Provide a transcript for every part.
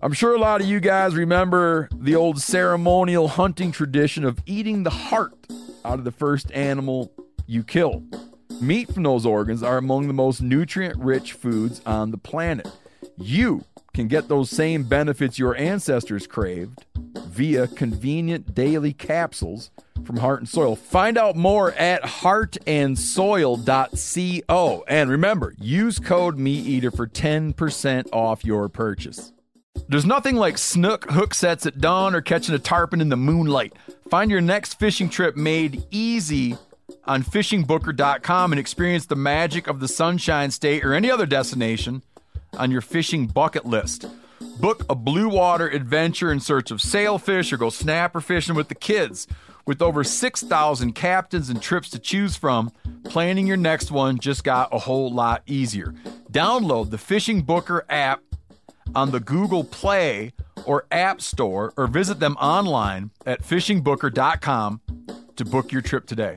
I'm sure a lot of you guys remember the old ceremonial hunting tradition of eating the heart out of the first animal you kill. Meat from those organs are among the most nutrient-rich foods on the planet. You can get those same benefits your ancestors craved via convenient daily capsules from Heart and Soil. Find out more at heartandsoil.co. And remember, use code MeatEater for 10% off your purchase. There's nothing like snook hook sets at dawn or catching a tarpon in the moonlight. Find your next fishing trip made easy on fishingbooker.com and experience the magic of the Sunshine State or any other destination on your fishing bucket list. Book a blue water adventure in search of sailfish or go snapper fishing with the kids. With over 6,000 captains and trips to choose from, planning your next one just got a whole lot easier. Download the Fishing Booker app on the Google Play or App Store or visit them online at fishingbooker.com to book your trip today.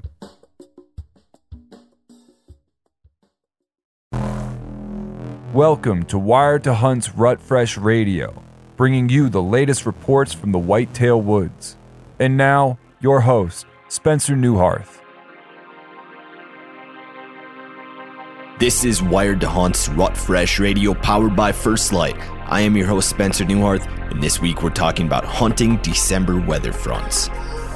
Welcome to Wired to Hunt's Rut Fresh Radio, bringing you the latest reports from the Whitetail Woods. And now, your host, Spencer Neuharth. This is Wired to Hunt's Rut Fresh Radio, powered by First Light. I am your host, Spencer Neuharth, and this week we're talking about hunting December weather fronts.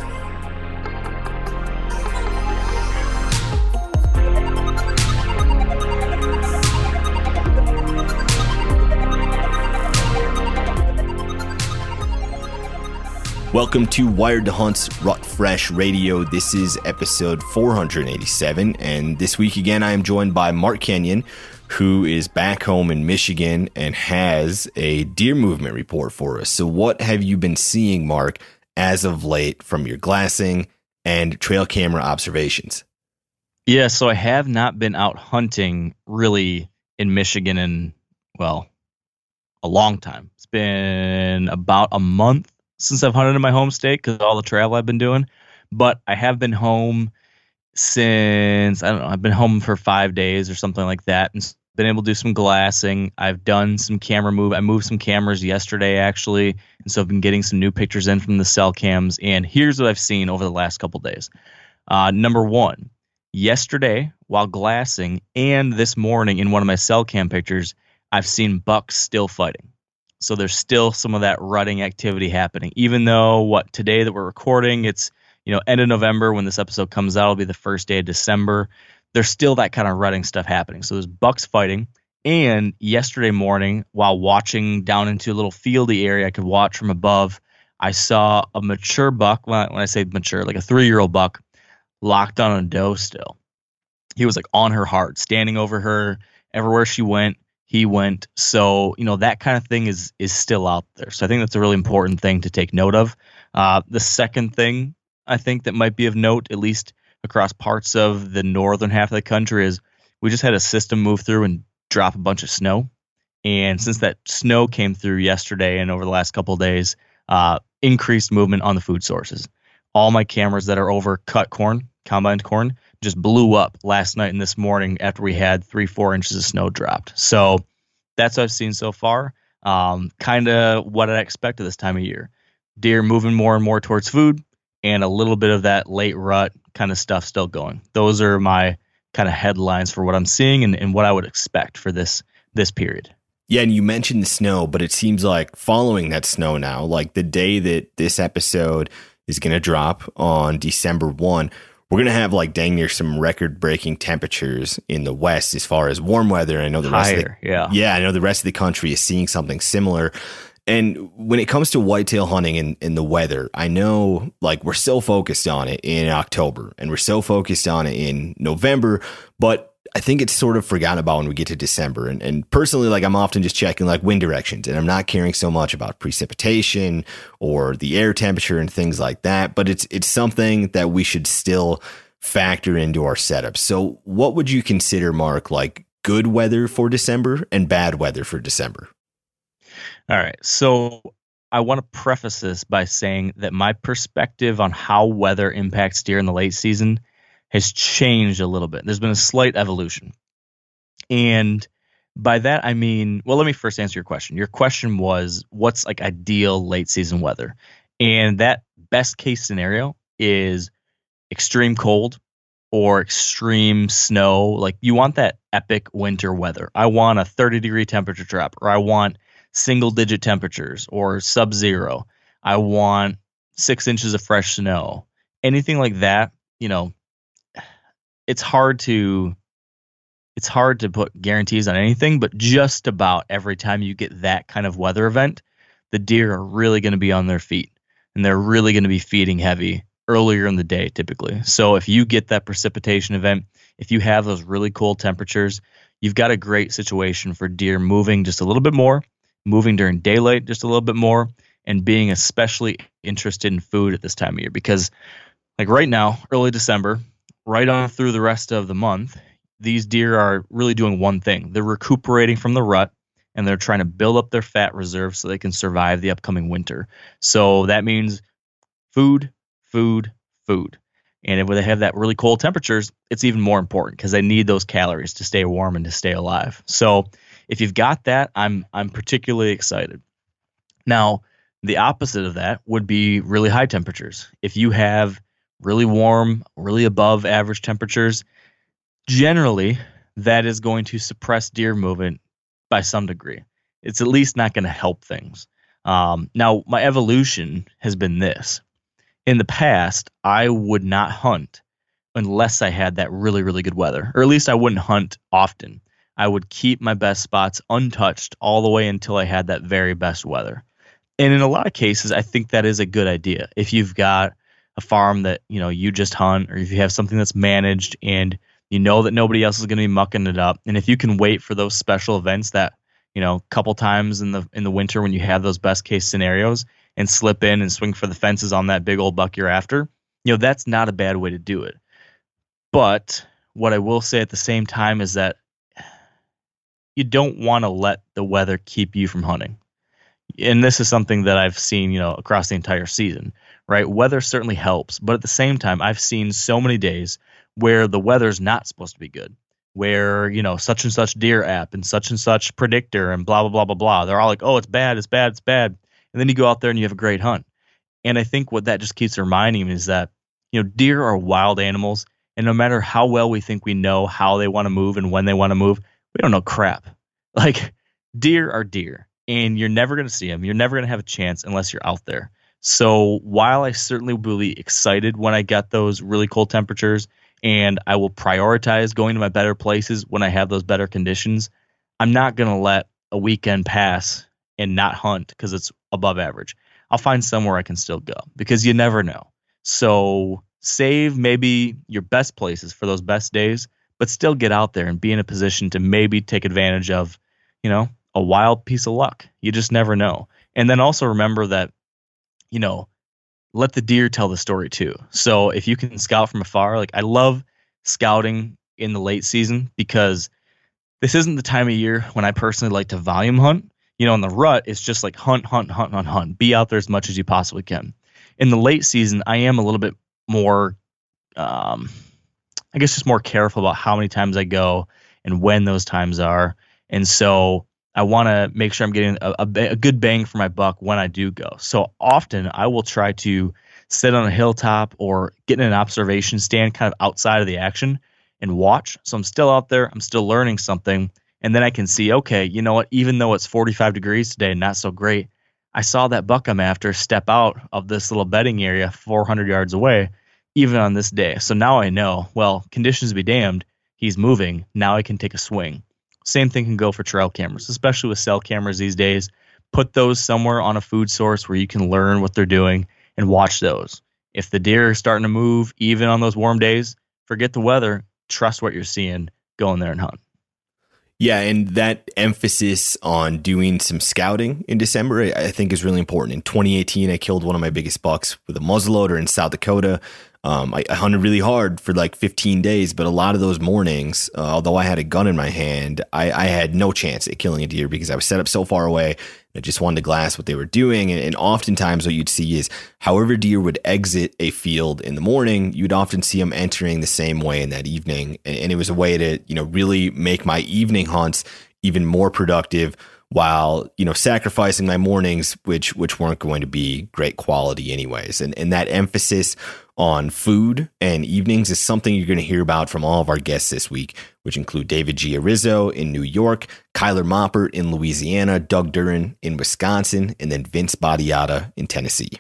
Welcome to Wired to Hunt's Rut Fresh Radio. This is episode 487, and this week again I am joined by Mark Kenyon, who is back home in Michigan and has a deer movement report for us. So what have you been seeing, Mark, as of late from your glassing and trail camera observations? Yeah, so I have not been out hunting really in Michigan in, well, a long time. It's been about a month since I've hunted in my home state because of all the travel I've been doing. But I have been home since, I don't know, I've been home for 5 days or something like that and been able to do some glassing. I've done some camera move. I moved some cameras yesterday, actually. And so I've been getting some new pictures in from the cell cams. And here's what I've seen over the last couple days. Number one, yesterday while glassing and this morning in one of my cell cam pictures, I've seen bucks still fighting. So there's still some of that rutting activity happening, even though today that we're recording, it's, end of November when this episode comes out, it'll be the first day of December. There's still that kind of rutting stuff happening. So there's bucks fighting. And yesterday morning, while watching down into a little fieldy area I could watch from above, I saw a mature buck. When I say mature, like a 3-year-old buck locked on a doe still. He was like on her heart, standing over her everywhere she went. He went. So, that kind of thing is still out there. So I think that's a really important thing to take note of. The second thing I think that might be of note, at least across parts of the northern half of the country, is we just had a system move through and drop a bunch of snow. And since that snow came through yesterday and over the last couple of days, increased movement on the food sources. All my cameras that are over cut corn, combined corn, just blew up last night and this morning after we had 3-4 inches of snow dropped. So that's what I've seen so far. Kind of what I expected this time of year. Deer moving more and more towards food and a little bit of that late rut kind of stuff still going. Those are my kind of headlines for what I'm seeing and what I would expect for this period. Yeah, and you mentioned the snow, but it seems like following that snow now, like the day that this episode is going to drop on December 1, we're going to have like dang near some record-breaking temperatures in the West as far as warm weather. I know the rest of I know the rest of the country is seeing something similar. And when it comes to whitetail hunting and the weather, I know like we're so focused on it in October and we're so focused on it in November, but I think it's sort of forgotten about when we get to December. And personally, like I'm often just checking like wind directions and I'm not caring so much about precipitation or the air temperature and things like that. But it's something that we should still factor into our setup. So what would you consider, Mark, like good weather for December and bad weather for December? All right. So I want to preface this by saying that my perspective on how weather impacts deer in the late season has changed a little bit. There's been a slight evolution. And By that, I mean, well, let me first answer your question. Your question was, what's like ideal late season weather? And that best case scenario is extreme cold or extreme snow. Like you want that epic winter weather. I want a 30-degree temperature drop, or I want single digit temperatures or sub-zero. I want 6 inches of fresh snow. Anything like that, it's hard to put guarantees on anything, but just about every time you get that kind of weather event, the deer are really going to be on their feet, and they're really going to be feeding heavy earlier in the day typically. So if you get that precipitation event, if you have those really cold temperatures, you've got a great situation for deer moving just a little bit more, moving during daylight just a little bit more, and being especially interested in food at this time of year. Because like right now, early December, right on through the rest of the month, these deer are really doing one thing. They're recuperating from the rut, and they're trying to build up their fat reserves so they can survive the upcoming winter. So that means food. And if they have that really cold temperatures, it's even more important because they need those calories to stay warm and to stay alive. So if you've got that, I'm particularly excited. Now, the opposite of that would be really high temperatures. If you have really warm, really above average temperatures, generally that is going to suppress deer movement by some degree. It's at least not going to help things. Now, my evolution has been this. In the past, I would not hunt unless I had that really, really good weather, or at least I wouldn't hunt often. I would keep my best spots untouched all the way until I had that very best weather. And in a lot of cases, I think that is a good idea. If you've got a farm that, you just hunt, or if you have something that's managed and you know that nobody else is going to be mucking it up. And if you can wait for those special events that, couple times in the winter when you have those best case scenarios and slip in and swing for the fences on that big old buck you're after, that's not a bad way to do it. But what I will say at the same time is that you don't want to let the weather keep you from hunting. And this is something that I've seen, across the entire season, right? Weather certainly helps, but at the same time, I've seen so many days where the weather's not supposed to be good, where, such and such deer app and such predictor and blah, blah, blah, blah, blah. They're all like, oh, it's bad, it's bad, it's bad. And then you go out there and you have a great hunt. And I think what that just keeps reminding me is that, deer are wild animals. And no matter how well we think we know how they want to move and when they want to move, we don't know crap. Like, deer are deer, and you're never going to see them. You're never going to have a chance unless you're out there. So while I certainly will be excited when I get those really cold temperatures, and I will prioritize going to my better places when I have those better conditions, I'm not going to let a weekend pass and not hunt because it's above average. I'll find somewhere I can still go because you never know. So save maybe your best places for those best days, but still get out there and be in a position to maybe take advantage of, a wild piece of luck. You just never know. And then also remember that, let the deer tell the story too. So if you can scout from afar, like I love scouting in the late season because this isn't the time of year when I personally like to volume hunt. In the rut, it's just like hunt. Be out there as much as you possibly can. In the late season, I am a little bit more, just more careful about how many times I go and when those times are. And so I want to make sure I'm getting a good bang for my buck when I do go. So often I will try to sit on a hilltop or get in an observation stand kind of outside of the action and watch. So I'm still out there. I'm still learning something. And then I can see, okay, you know what? Even though it's 45 degrees today and not so great, I saw that buck I'm after step out of this little bedding area 400 yards away, even on this day. So now I know, well, conditions be damned. He's moving. Now I can take a swing. Same thing can go for trail cameras, especially with cell cameras these days. Put those somewhere on a food source where you can learn what they're doing and watch those. If the deer are starting to move, even on those warm days, forget the weather. Trust what you're seeing. Go in there and hunt. Yeah, and that emphasis on doing some scouting in December, I think is really important. In 2018, I killed one of my biggest bucks with a muzzleloader in South Dakota. I hunted really hard for like 15 days, but a lot of those mornings, although I had a gun in my hand, I had no chance at killing a deer because I was set up so far away. I just wanted to glass what they were doing. And oftentimes what you'd see is however deer would exit a field in the morning, you'd often see them entering the same way in that evening. And it was a way to, really make my evening hunts even more productive while, sacrificing my mornings, which weren't going to be great quality anyways. And that emphasis on food and evenings is something you're going to hear about from all of our guests this week, which include David Giarizzo in New York, Kyler Moppert in Louisiana, Doug Duran in Wisconsin, and then Vince Battiata in Tennessee.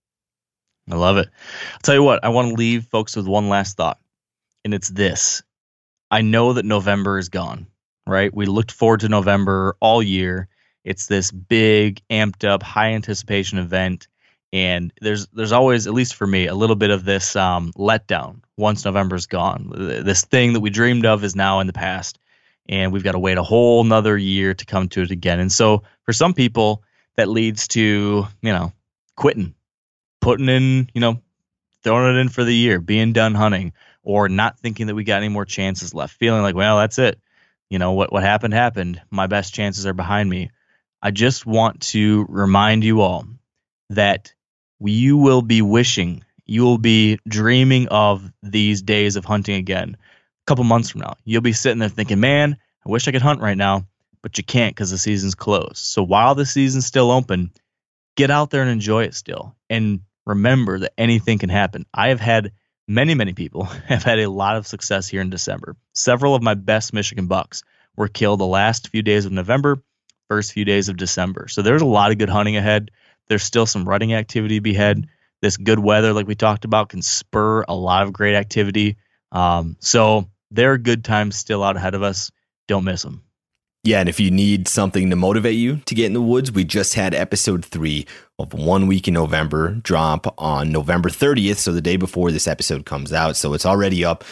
I love it. I'll tell you what, I want to leave folks with one last thought, and it's this. I know that November is gone, right? We looked forward to November all year. It's this big, amped up, high anticipation event. And there's always, at least for me, a little bit of this letdown once November's gone. This thing that we dreamed of is now in the past, and we've got to wait a whole nother year to come to it again. And so for some people, that leads to, quitting, putting in, throwing it in for the year, being done hunting, or not thinking that we got any more chances left, feeling like, well, that's it. What happened. My best chances are behind me. I just want to remind you all that you will be wishing, you will be dreaming of these days of hunting again. A couple months from now, you'll be sitting there thinking, man, I wish I could hunt right now, but you can't because the season's closed. So while the season's still open, get out there and enjoy it still. And remember that anything can happen. I have had many people have had a lot of success here in December. Several of my best Michigan bucks were killed the last few days of November, first few days of December. So there's a lot of good hunting ahead. There's still some rutting activity to be had. This good weather, like we talked about, can spur a lot of great activity. So there are good times still out ahead of us. Don't miss them. Yeah, and if you need something to motivate you to get in the woods, we just had episode 3 of 1 Week in November drop on November 30th, so the day before this episode comes out. So it's already up.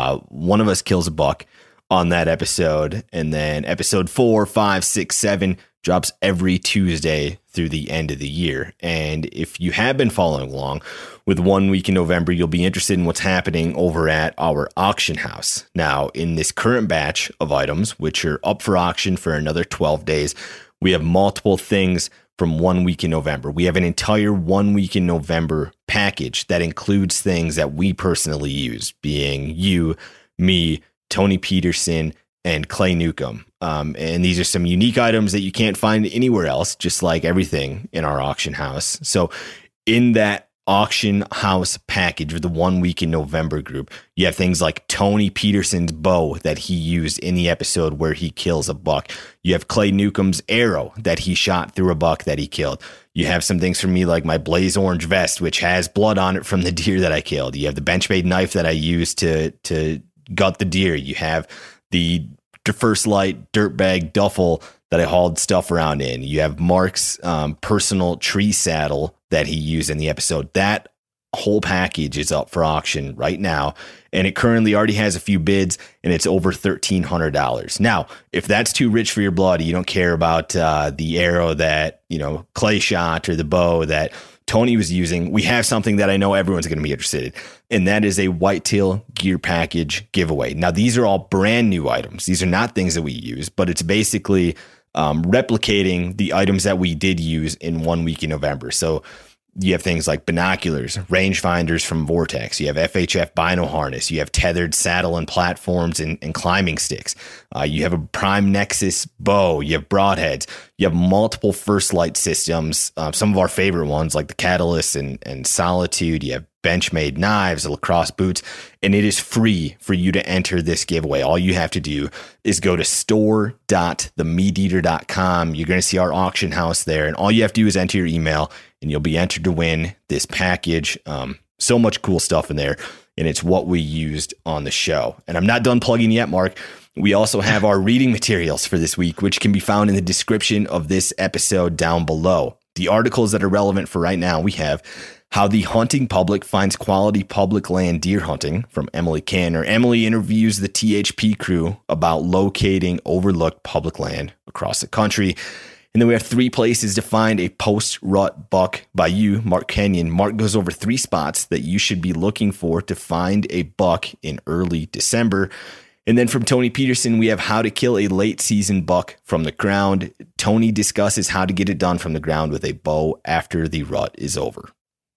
One of us kills a buck on that episode, and then episode 4, 5, 6, 7 drops every Tuesday through the end of the year. And if you have been following along with 1 Week in November, you'll be interested in what's happening over at our auction house. Now, in this current batch of items, which are up for auction for another 12 days, we have multiple things from 1 Week in November. We have an entire 1 Week in November package that includes things that we personally use, being you, me, Tony Peterson, and Clay Newcomb. And these are some unique items that you can't find anywhere else, just like everything in our auction house. So in that auction house package with the 1 Week in November group, you have things like Tony Peterson's bow that he used in the episode where he kills a buck. You have Clay Newcomb's arrow that he shot through a buck that he killed. You have some things for me like my Blaze Orange vest, which has blood on it from the deer that I killed. You have the Benchmade knife that I used to gut the deer. You have the First Light dirt bag duffel that I hauled stuff around in. You have Mark's personal tree saddle that he used in the episode. That whole package is up for auction right now, and it currently already has a few bids, and it's over $1,300. Now, if that's too rich for your blood, you don't care about the arrow that Clay shot or the bow that Tony was using, we have something that I know everyone's going to be interested in, and that is a whitetail gear package giveaway. Now, these are all brand new items. These are not things that we use, but it's basically replicating the items that we did use in 1 Week in November. So you have things like binoculars, rangefinders from Vortex. You have FHF bino harness. You have tethered saddle and platforms and climbing sticks. You have a Prime Nexus bow. You have broadheads. You have multiple First Light systems. Some of our favorite ones like the Catalyst and Solitude. You have Benchmade knives, lacrosse boots, and it is free for you to enter this giveaway. All you have to do is go to store.themeateater.com. You're going to see our auction house there, and all you have to do is enter your email, and you'll be entered to win this package. So much cool stuff in there, and it's what we used on the show. And I'm not done plugging yet, Mark. We also have our reading materials for this week, which can be found in the description of this episode down below. The articles that are relevant for right now, we have How the Hunting Public Finds Quality Public Land Deer Hunting from Emily Canner. Emily interviews the THP crew about locating overlooked public land across the country. And then we have 3 places to find a post-rut buck by you, Mark Kenyon. Mark goes over 3 spots that you should be looking for to find a buck in early December. And then from Tony Peterson, we have How to Kill a Late Season Buck from the Ground. Tony discusses how to get it done from the ground with a bow after the rut is over.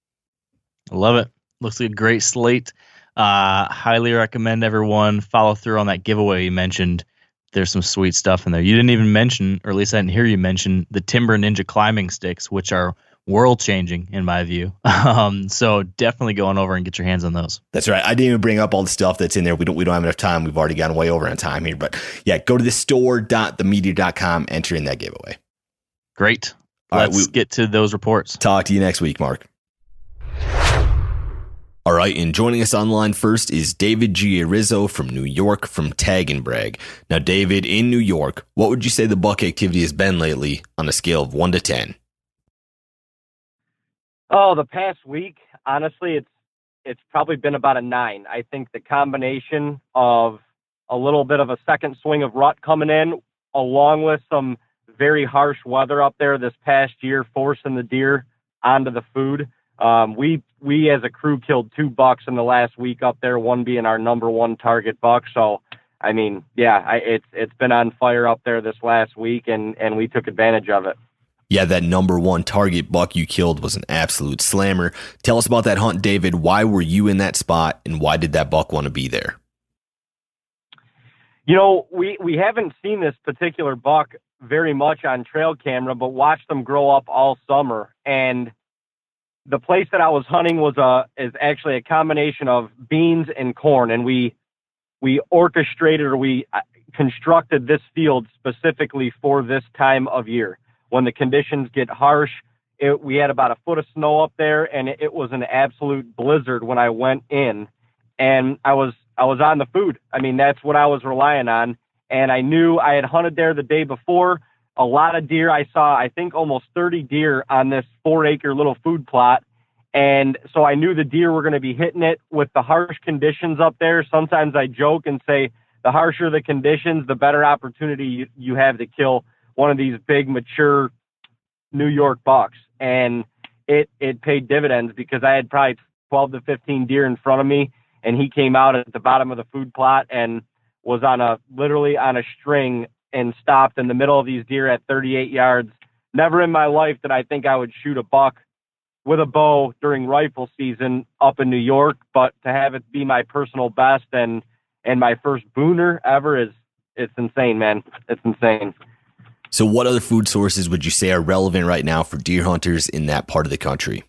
I love it. Looks like a great slate. Highly recommend everyone follow through on that giveaway you mentioned. there's some sweet stuff in there. You didn't even mention, or at least I didn't hear you mention, the Timber Ninja climbing sticks, which are world changing in my view. So definitely go on over and get your hands on those. That's right. I didn't even bring up all the stuff that's in there. We don't have enough time. We've already gone way over on time here, but yeah, go to the store.themeteor.com, enter in that giveaway. Great. All right, Let's get to those reports. Talk to you next week, Mark. All right, and joining us online first is David Giarizzo from New York from Tag and Brag. Now, David, in New York, what would you say the buck activity has been lately on a scale of 1 to 10? Oh, the past week, honestly, it's probably been about a 9. I think the combination of a little bit of a second swing of rut coming in, along with some very harsh weather up there this past year, forcing the deer onto the food. We as a crew killed 2 bucks in the last week up there, one being our number 1 target buck. So, I mean, yeah, it's been on fire up there this last week, and we took advantage of it. Yeah, that number 1 target buck you killed was an absolute slammer. Tell us about that hunt, David. Why were you in that spot, and why did that buck want to be there? You know, we haven't seen this particular buck very much on trail camera, but watched them grow up all summer. And the place that I was hunting is actually a combination of beans and corn, and we orchestrated, or we constructed this field specifically for this time of year. When the conditions get harsh, we had about a foot of snow up there, and it was an absolute blizzard when I went in, and I was on the food. I mean, that's what I was relying on, and I knew I had hunted there the day before. A lot of deer. I saw, I think, almost 30 deer on this 4-acre little food plot. And so I knew the deer were going to be hitting it with the harsh conditions up there. Sometimes I joke and say the harsher the conditions, the better opportunity you have to kill one of these big, mature New York bucks. And it paid dividends, because I had probably 12 to 15 deer in front of me, and he came out at the bottom of the food plot and was literally on a string and stopped in the middle of these deer at 38 yards. Never in my life did I think I would shoot a buck with a bow during rifle season up in New York, but to have it be my personal best and my first booner ever it's insane, man. It's insane. So what other food sources would you say are relevant right now for deer hunters in that part of the country?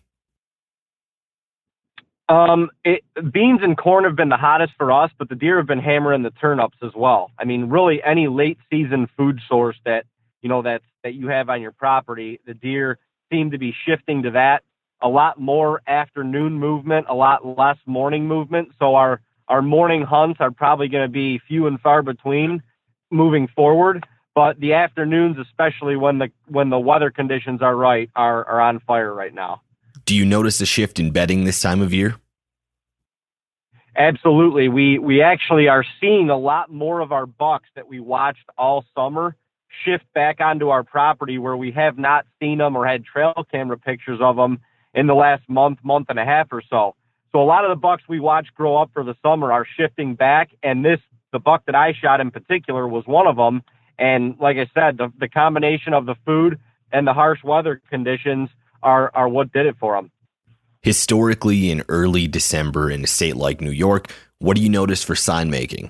Beans and corn have been the hottest for us, but the deer have been hammering the turnips as well. I mean, really any late season food source that you have on your property, the deer seem to be shifting to that. A lot more afternoon movement, a lot less morning movement. So our morning hunts are probably going to be few and far between moving forward. But the afternoons, especially when the weather conditions are right, are on fire right now. Do you notice a shift in bedding this time of year? Absolutely. We actually are seeing a lot more of our bucks that we watched all summer shift back onto our property, where we have not seen them or had trail camera pictures of them in the last month and a half or so. So a lot of the bucks we watched grow up for the summer are shifting back, and the buck that I shot in particular was one of them. And like I said, the combination of the food and the harsh weather conditions are what did it for them. Historically, in early December in a state like New York, what do you notice for sign making?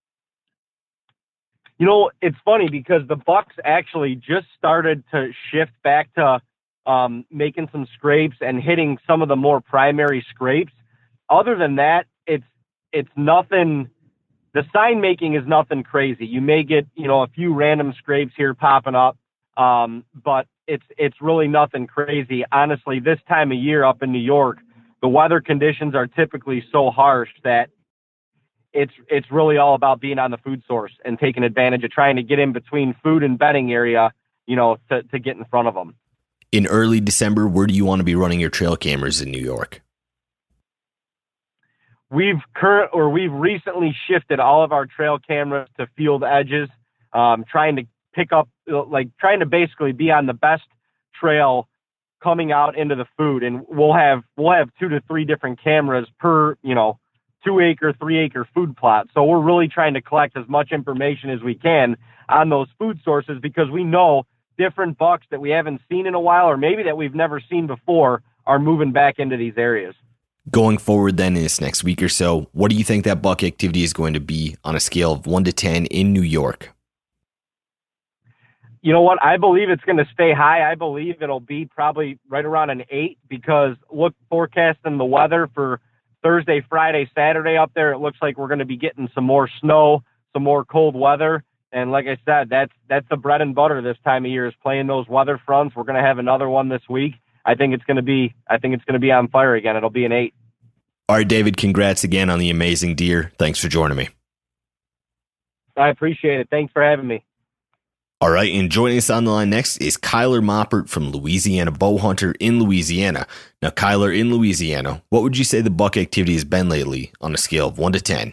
You know, it's funny because the bucks actually just started to shift back to making some scrapes and hitting some of the more primary scrapes. Other than that, it's nothing. The sign making is nothing crazy. You may get, a few random scrapes here popping up, but it's really nothing crazy. Honestly, this time of year up in New York, the weather conditions are typically so harsh that it's really all about being on the food source and taking advantage of trying to get in between food and bedding area, to get in front of them. In early December, where do you want to be running your trail cameras in New York? We've recently shifted all of our trail cameras to field edges, trying to basically be on the best trail coming out into the food. And we'll have 2 to 3 different cameras per, 2-acre, 3-acre food plot. So we're really trying to collect as much information as we can on those food sources, because we know different bucks that we haven't seen in a while, or maybe that we've never seen before, are moving back into these areas. Going forward then in this next week or so, what do you think that buck activity is going to be on a scale of 1 to 10 in New York? You know what? I believe it's going to stay high. I believe it'll be probably right around an 8 because forecasting the weather for Thursday, Friday, Saturday up there, it looks like we're going to be getting some more snow, some more cold weather. And like I said, that's the bread and butter this time of year is playing those weather fronts. We're going to have another one this week. I think it's going to be on fire again. It'll be an 8. All right, David, congrats again on the amazing deer. Thanks for joining me. I appreciate it. Thanks for having me. All right, and joining us on the line next is Kyler Moppert from Louisiana Bow Hunter in Louisiana. Now, Kyler, in Louisiana, what would you say the buck activity has been lately on a scale of 1 to 10?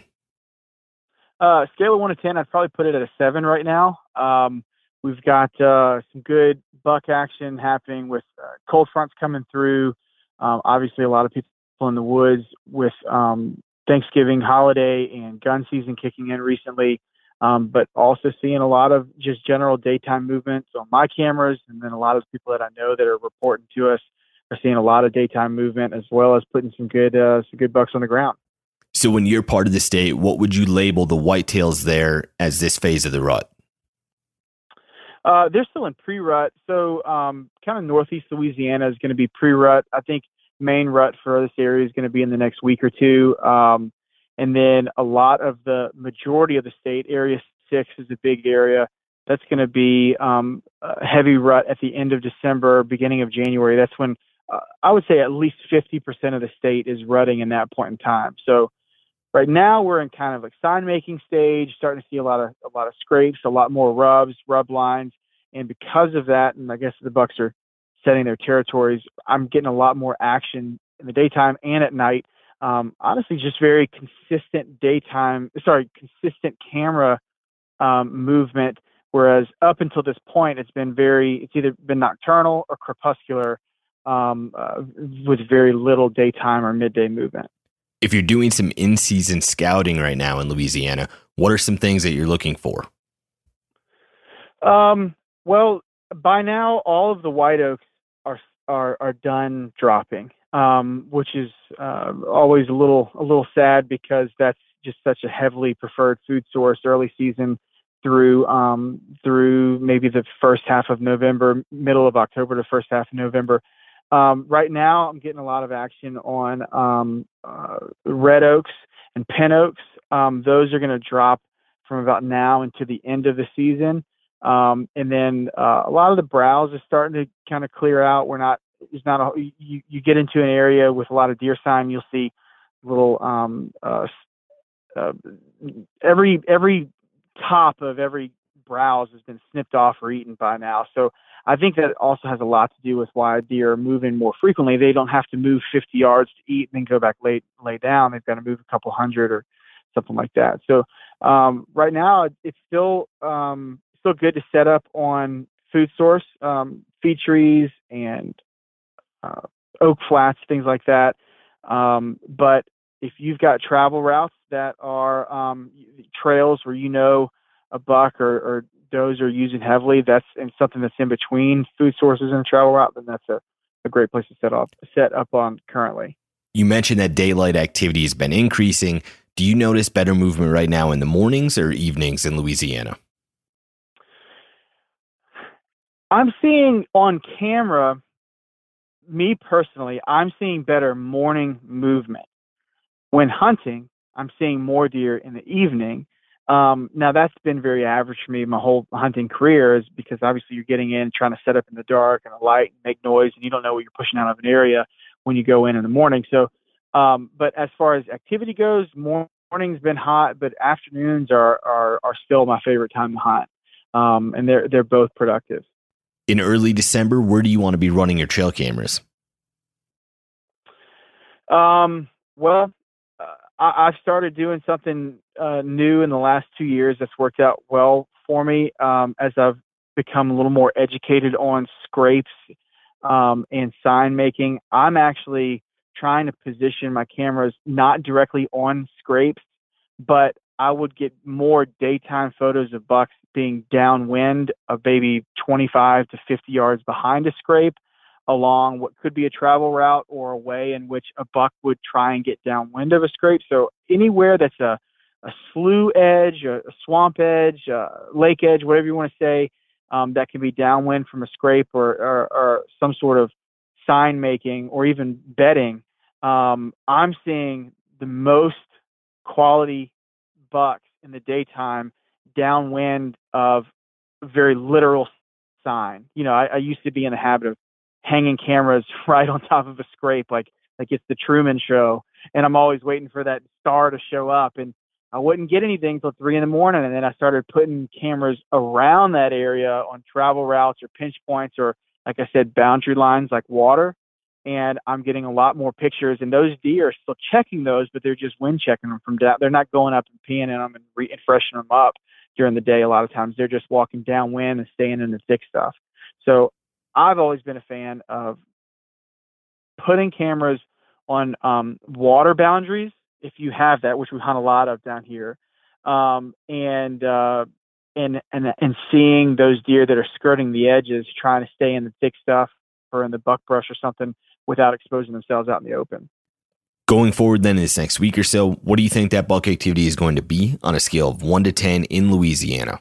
Scale of 1 to 10, I'd probably put it at a 7 right now. We've got some good buck action happening with cold fronts coming through. Obviously, a lot of people in the woods with Thanksgiving holiday and gun season kicking in recently. But also seeing a lot of just general daytime movements on my cameras. And then a lot of people that I know that are reporting to us are seeing a lot of daytime movement as well as putting some good bucks on the ground. So when you're part of the state, what would you label the whitetails there as this phase of the rut? They're still in pre-rut. So kind of northeast Louisiana is going to be pre-rut. I think main rut for this area is going to be in the next week or two. And then a lot of the majority of the state, Area 6 is a big area. That's going to be a heavy rut at the end of December, beginning of January. That's when I would say at least 50% of the state is rutting in that point in time. So right now we're in kind of like sign making stage, starting to see a lot of scrapes, a lot more rub lines. And because of that, and I guess the bucks are setting their territories, I'm getting a lot more action in the daytime and at night. Honestly, just very consistent consistent camera movement. Whereas up until this point, it's either been nocturnal or crepuscular with very little daytime or midday movement. If you're doing some in-season scouting right now in Louisiana, what are some things that you're looking for? Well, by now, all of the white oaks are done dropping. Which is always a little sad because that's just such a heavily preferred food source early season through maybe the first half of November, middle of October to first half of November. Right now, I'm getting a lot of action on red oaks and pin oaks. Those are going to drop from about now into the end of the season. And then a lot of the browse is starting to kind of clear out. You get into an area with a lot of deer sign, you'll see little every top of every browse has been snipped off or eaten by now. So I think that also has a lot to do with why deer are moving more frequently. They don't have to move 50 yards to eat and then go back lay down. They've got to move a couple hundred or something like that. So right now it's still good to set up on food source, feed trees and oak flats, things like that. But if you've got travel routes that are trails where a buck or does are using heavily, that's and something that's in between food sources and a travel route, then that's a great place to set up on currently. You mentioned that daylight activity has been increasing. Do you notice better movement right now in the mornings or evenings in Louisiana? I'm seeing on camera, me personally, I'm seeing better morning movement. When hunting, I'm seeing more deer in the evening. Now that's been very average for me my whole hunting career, is because obviously you're getting in, trying to set up in the dark and a light and make noise, and you don't know what you're pushing out of an area when you go in the morning. So, but as far as activity goes, morning's been hot, but afternoons are still my favorite time to hunt. And they're both productive. In early December, where do you want to be running your trail cameras? Well, I've started doing something new in the last 2 years that's worked out well for me as I've become a little more educated on scrapes and sign making. I'm actually trying to position my cameras not directly on scrapes, but I would get more daytime photos of bucks being downwind of maybe 25 to 50 yards behind a scrape along what could be a travel route or a way in which a buck would try and get downwind of a scrape. So anywhere that's a slough edge, a swamp edge, a lake edge, whatever you want to say, that can be downwind from a scrape or some sort of sign making or even bedding, I'm seeing the most quality bucks in the daytime downwind of very literal sign. I used to be in the habit of hanging cameras right on top of a scrape, like it's the Truman Show, and I'm always waiting for that star to show up, and I wouldn't get anything until 3 a.m. And then I started putting cameras around that area on travel routes or pinch points, or like I said, boundary lines like water. And I'm getting a lot more pictures, and those deer are still checking those, but they're just wind checking them from down. They're not going up and peeing in them and freshening them up during the day. A lot of times they're just walking downwind and staying in the thick stuff. So I've always been a fan of putting cameras on water boundaries, if you have that, which we hunt a lot of down here, and seeing those deer that are skirting the edges, trying to stay in the thick stuff or in the buckbrush or something without exposing themselves out in the open. Going forward then this next week or so, what do you think that buck activity is going to be on a scale of 1 to 10 in Louisiana?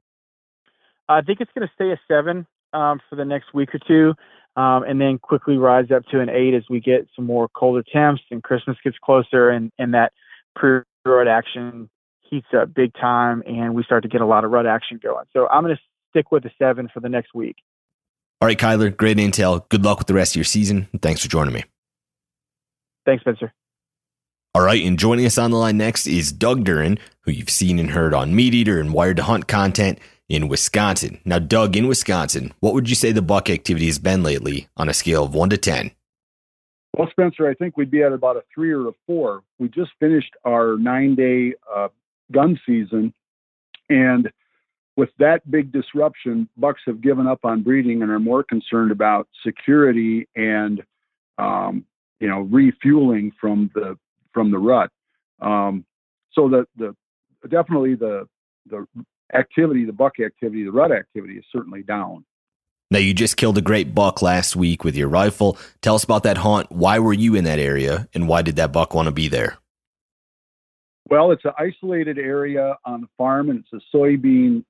I think it's going to stay a 7 for the next week or two, and then quickly rise up to an 8 as we get some more colder temps and Christmas gets closer and that pre-rut action heats up big time and we start to get a lot of rut action going. So I'm going to stick with a 7 for the next week. All right, Kyler, great intel. Good luck with the rest of your season. Thanks for joining me. Thanks, Spencer. All right, and joining us on the line next is Doug Duren, who you've seen and heard on Meat Eater and Wired to Hunt content in Wisconsin. Now, Doug, in Wisconsin, what would you say the buck activity has been lately on a scale of 1 to 10? Well, Spencer, I think we'd be at about a 3 or a 4. We just finished our 9-day gun season, and with that big disruption, bucks have given up on breeding and are more concerned about security and, refueling from the rut. So definitely the activity, the buck activity, the rut activity is certainly down. Now, you just killed a great buck last week with your rifle. Tell us about that hunt. Why were you in that area, and why did that buck want to be there? Well, it's an isolated area on the farm, and it's a soybean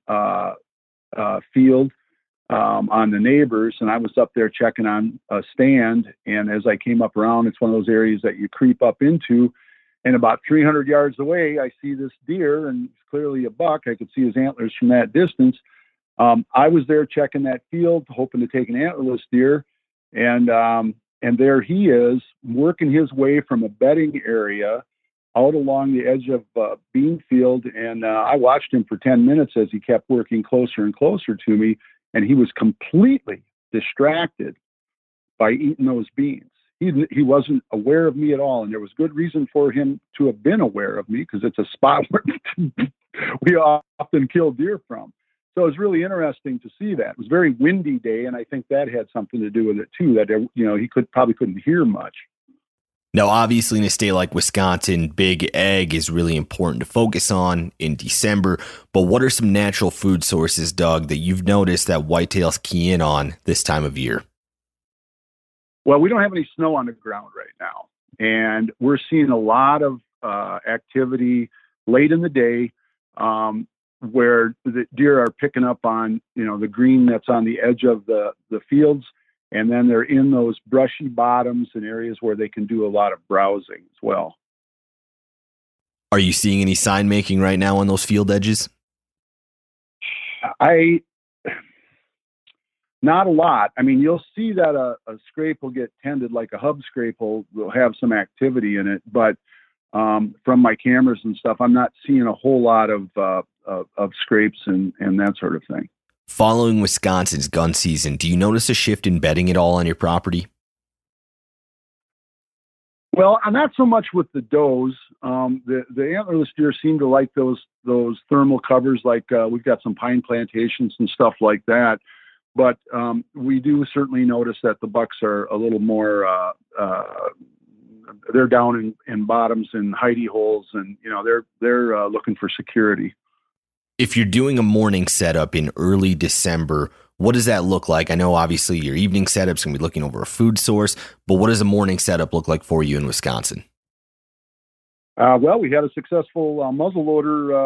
field on the neighbors. And I was up there checking on a stand, and as I came up around, it's one of those areas that you creep up into. And about 300 yards away, I see this deer, and it's clearly a buck. I could see his antlers from that distance. I was there checking that field, hoping to take an antlerless deer, and there he is, working his way from a bedding area out along the edge of bean field, and I watched him for 10 minutes as he kept working closer and closer to me, and he was completely distracted by eating those beans. He wasn't aware of me at all, and there was good reason for him to have been aware of me because it's a spot where we often kill deer from. So it was really interesting to see that. It was a very windy day, and I think that had something to do with it too, that he probably couldn't hear much. Now, obviously, in a state like Wisconsin, big egg is really important to focus on in December. But what are some natural food sources, Doug, that you've noticed that whitetails key in on this time of year? Well, we don't have any snow on the ground right now, and we're seeing a lot of activity late in the day where the deer are picking up on, the green that's on the edge of the fields. And then they're in those brushy bottoms and areas where they can do a lot of browsing as well. Are you seeing any sign making right now on those field edges? Not a lot. I mean, you'll see that a scrape will get tended, like a hub scrape will have some activity in it. But from my cameras and stuff, I'm not seeing a whole lot of scrapes and that sort of thing. Following Wisconsin's gun season, do you notice a shift in bedding at all on your property? Well, not so much with the does. The antlerless deer seem to like those thermal covers. Like we've got some pine plantations and stuff like that. But we do certainly notice that the bucks are a little more. They're down in bottoms and hidey holes, and they're looking for security. If you're doing a morning setup in early December, what does that look like? I know obviously your evening setup's going to be looking over a food source, but what does a morning setup look like for you in Wisconsin? Well, we had a successful muzzleloader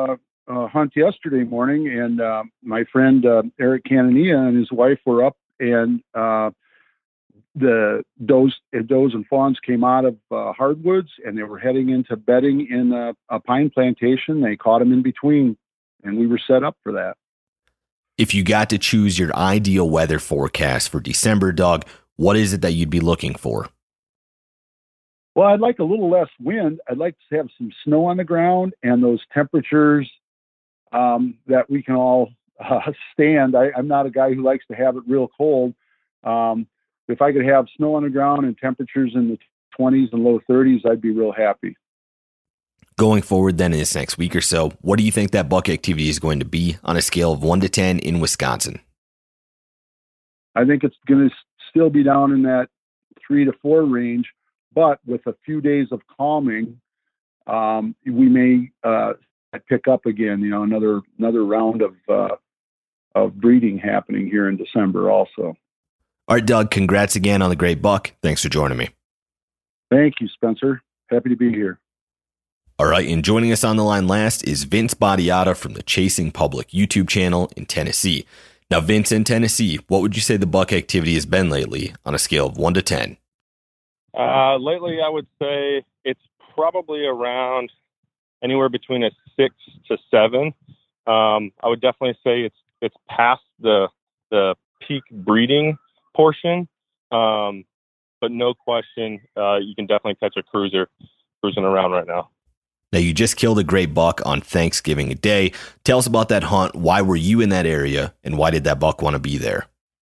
hunt yesterday morning, and my friend Eric Canania and his wife were up, and the does and fawns came out of hardwoods, and they were heading into bedding in a pine plantation. They caught them in between, and we were set up for that. If you got to choose your ideal weather forecast for December, Doug, what is it that you'd be looking for? Well, I'd like a little less wind. I'd like to have some snow on the ground and those temperatures that we can all stand. I'm not a guy who likes to have it real cold. If I could have snow on the ground and temperatures in the 20s and low 30s, I'd be real happy. Going forward then in this next week or so, what do you think that buck activity is going to be on a scale of 1 to 10 in Wisconsin? I think it's going to still be down in that 3 to 4 range, but with a few days of calming, we may pick up again, another round of breeding happening here in December also. All right, Doug, congrats again on the great buck. Thanks for joining me. Thank you, Spencer. Happy to be here. All right, and joining us on the line last is Vince Badiata from the Chasing Public YouTube channel in Tennessee. Now, Vince, in Tennessee, what would you say the buck activity has been lately on a scale of 1 to 10? Lately, I would say it's probably around anywhere between a 6 to 7. I would definitely say it's past the peak breeding portion, but no question, you can definitely catch a cruiser cruising around right now. Now, you just killed a great buck on Thanksgiving Day. Tell us about that hunt. Why were you in that area, and why did that buck want to be there?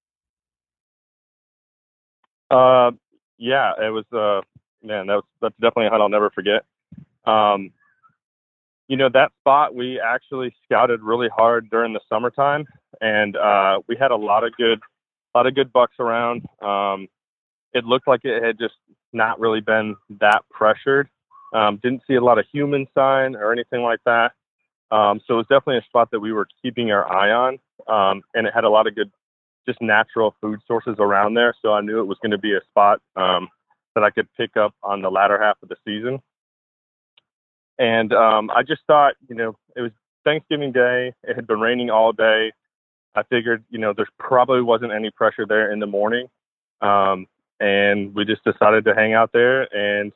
Yeah, it was, that's definitely a hunt I'll never forget. That spot we actually scouted really hard during the summertime, and we had a lot of good bucks around. It looked like it had just not really been that pressured. Didn't see a lot of human sign or anything like that. So it was definitely a spot that we were keeping our eye on. And it had a lot of good, just natural food sources around there. So I knew it was going to be a spot that I could pick up on the latter half of the season. And I just thought, it was Thanksgiving Day. It had been raining all day. I figured, there probably wasn't any pressure there in the morning. And we just decided to hang out there, and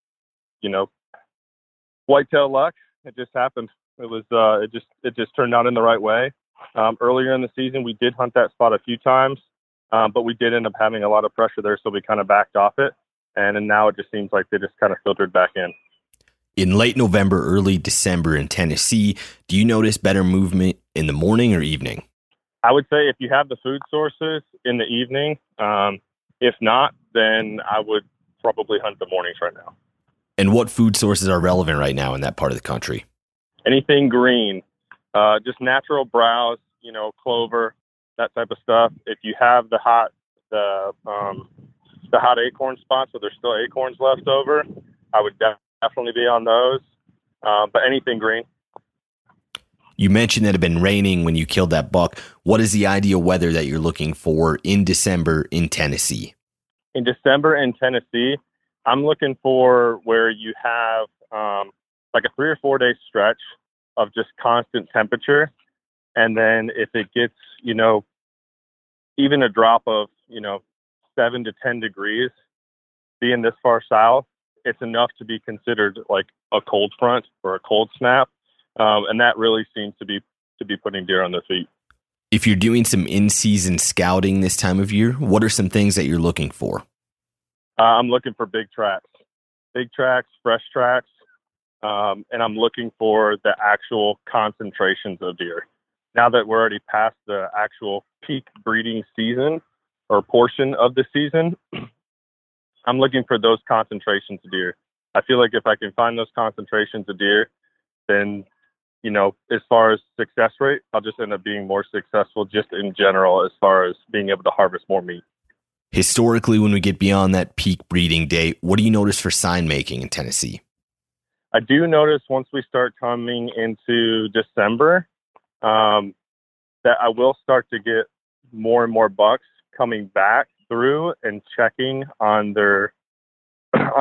whitetail luck. It just happened. It was, it just turned out in the right way. Earlier in the season, we did hunt that spot a few times, but we did end up having a lot of pressure there. So we kind of backed off it. And now it just seems like they just kind of filtered back in. In late November, early December in Tennessee, do you notice better movement in the morning or evening? I would say if you have the food sources in the evening, if not, then I would probably hunt the mornings right now. And what food sources are relevant right now in that part of the country? Anything green, just natural browse, clover, that type of stuff. If you have the hot acorn spots, so there's still acorns left over, I would definitely be on those. But anything green. You mentioned that it had been raining when you killed that buck. What is the ideal weather that you're looking for in December in Tennessee? In December in Tennessee, I'm looking for where you have like a 3 or 4 day stretch of just constant temperature. And then if it gets, even a drop of, 7 to 10 degrees, being this far south, it's enough to be considered like a cold front or a cold snap. And that really seems to be putting deer on their feet. If you're doing some in-season scouting this time of year, what are some things that you're looking for? I'm looking for big tracks, fresh tracks. And I'm looking for the actual concentrations of deer. Now that we're already past the actual peak breeding season or portion of the season, I'm looking for those concentrations of deer. I feel like if I can find those concentrations of deer, then, as far as success rate, I'll just end up being more successful just in general as far as being able to harvest more meat. Historically, when we get beyond that peak breeding date, what do you notice for sign making in Tennessee? I do notice once we start coming into December, that I will start to get more and more bucks coming back through and checking on their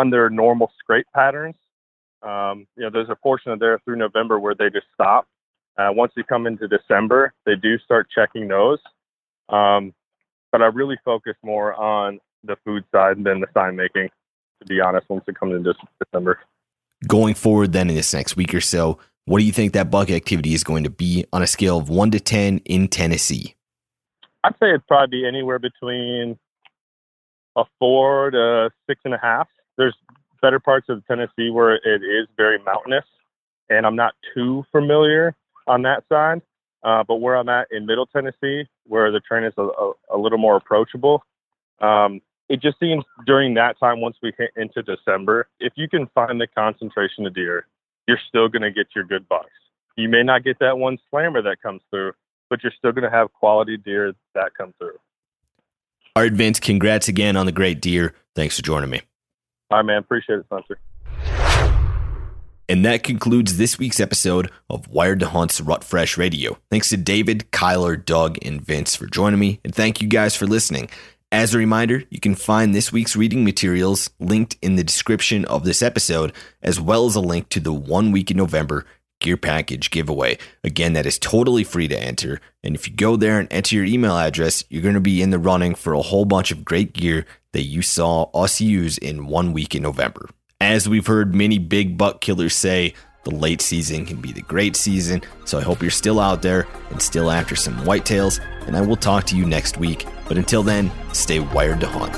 normal scrape patterns. There's a portion of there through November where they just stop. Once you come into December, they do start checking those. But I really focus more on the food side than the sign making, to be honest, once it comes into December. Going forward then in this next week or so, what do you think that buck activity is going to be on a scale of 1 to 10 in Tennessee? I'd say it'd probably be anywhere between a 4 to 6.5. There's better parts of Tennessee where it is very mountainous, and I'm not too familiar on that side. But where I'm at in Middle Tennessee, where the terrain is a little more approachable, it just seems during that time, once we hit into December, if you can find the concentration of deer, you're still going to get your good bucks. You may not get that one slammer that comes through, but you're still going to have quality deer that come through. All right, Vince, congrats again on the great deer. Thanks for joining me. All right, man. Appreciate it, Spencer. And that concludes this week's episode of Wired to Hunt's Rut Fresh Radio. Thanks to David, Kyler, Doug, and Vince for joining me, and thank you guys for listening. As a reminder, you can find this week's reading materials linked in the description of this episode, as well as a link to the 1 week in November gear package giveaway. Again, that is totally free to enter, and if you go there and enter your email address, you're going to be in the running for a whole bunch of great gear that you saw us use in 1 week in November. As we've heard many big buck killers say, the late season can be the great season, so I hope you're still out there and still after some whitetails, and I will talk to you next week. But until then, stay wired to hunt.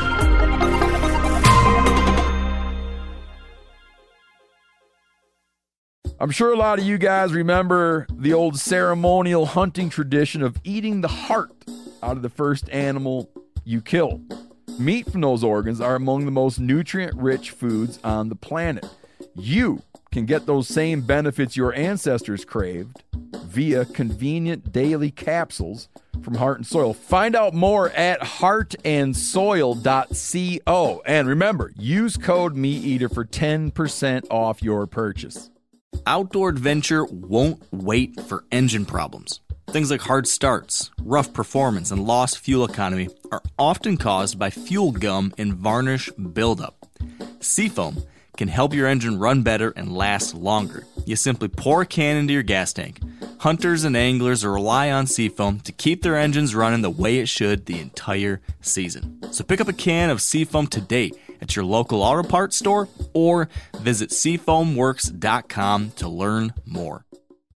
I'm sure a lot of you guys remember the old ceremonial hunting tradition of eating the heart out of the first animal you kill. Meat from those organs are among the most nutrient-rich foods on the planet. You can get those same benefits your ancestors craved via convenient daily capsules from Heart and Soil. Find out more at heartandsoil.co. And remember, use code MeatEater for 10% off your purchase. Outdoor adventure won't wait for engine problems. Things like hard starts, rough performance, and lost fuel economy are often caused by fuel gum and varnish buildup. Seafoam can help your engine run better and last longer. You simply pour a can into your gas tank. Hunters and anglers rely on Seafoam to keep their engines running the way it should the entire season. So pick up a can of Seafoam today at your local auto parts store or visit seafoamworks.com to learn more.